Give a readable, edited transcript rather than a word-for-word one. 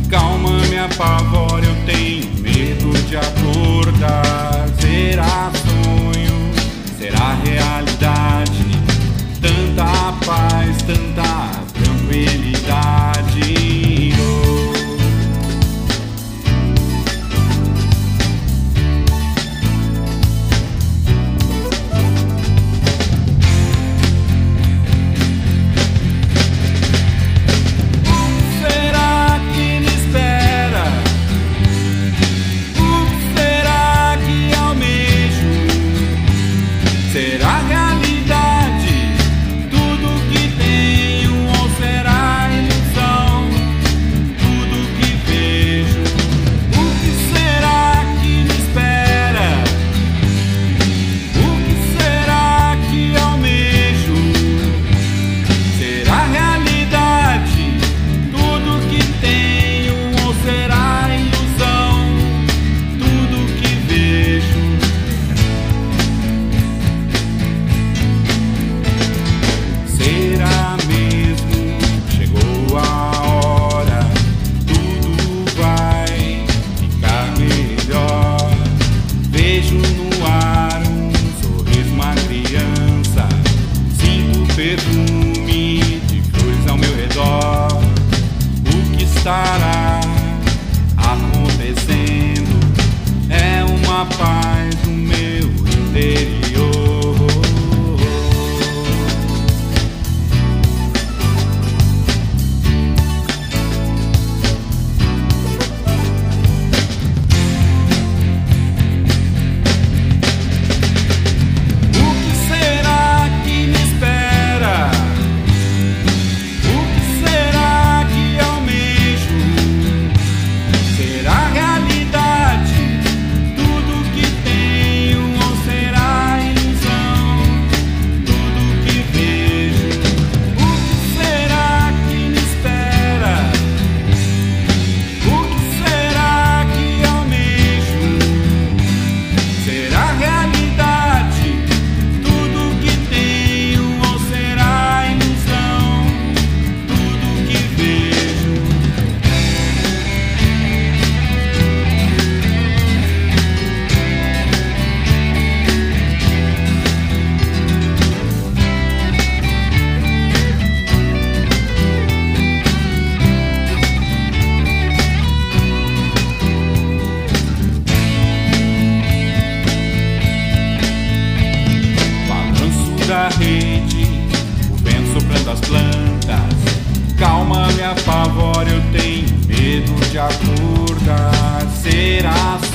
calma me apavora, eu tenho medo de acordar. Será sonho, será realidade? Tanta paz, tanta tranquilidade. Será realidade tudo que tenho ou será ilusão tudo que vejo? O que será que me espera? O que será que almejo? Será realidade tudo que tenho ou será ilusão tudo que vejo? Será mesmo? Chegou a hora, tudo vai ficar melhor. Vejo no ar um sorriso, uma criança. Sinto o perfume de flores ao meu redor. O que estará acontecendo? É uma paz no meu interior. Da rede, o vento soprando as plantas, calma me apavora, eu tenho medo de acordar. Será